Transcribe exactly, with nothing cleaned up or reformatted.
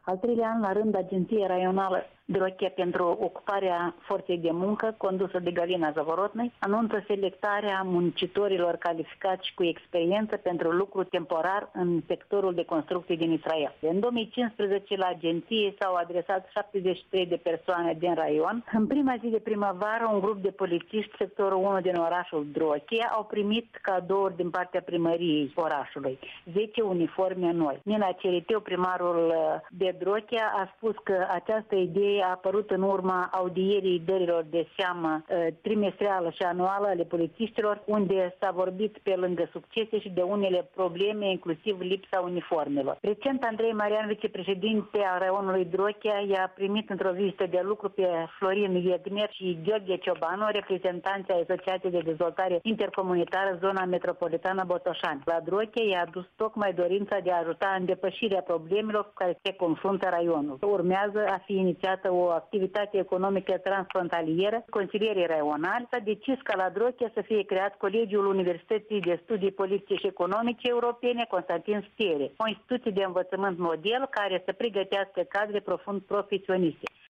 Al treilea an la rând, Agenția Raională Drochea pentru ocuparea forței de muncă, condusă de Galina Zavorotnăi, anunță selectarea muncitorilor calificați și cu experiență pentru lucru temporar în sectorul de construcții din Israel. În două mii cincisprezece, la agenție s-au adresat șaptezeci și trei de persoane din raion. În prima zi de primăvară, un grup de polițiști, sectorul unu din orașul Drochea, au primit cadouri din partea primăriei orașului, zece uniforme noi. Nina Ceriteu, primarul de Drochea, a spus că această idee a apărut în urma audierii dărilor de seamă uh, trimestrială și anuală ale polițiștilor, unde s-a vorbit pe lângă succese și de unele probleme, inclusiv lipsa uniformelor. Recent, Andrei Marian, vicepreședinte al raionului Drochea, i-a primit într-o vizită de lucru pe Florin Iegner și Gheorghe Ciobanu, reprezentanții ai Asociației de Dezvoltare Intercomunitară Zona Metropolitană Botoșani. La Drochea i-a adus tocmai dorința de a ajuta în depășirea problemelor cu care se confruntă raionul. Urmează a fi inițiată o activitate economică transfrontalieră. Consilierii raionali s-a decis ca la Drochea să fie creat Colegiul Universității de Studii Politice și Economice Europene Constantin Stiere, o instituție de învățământ model care să pregătească cadre profund profesioniste.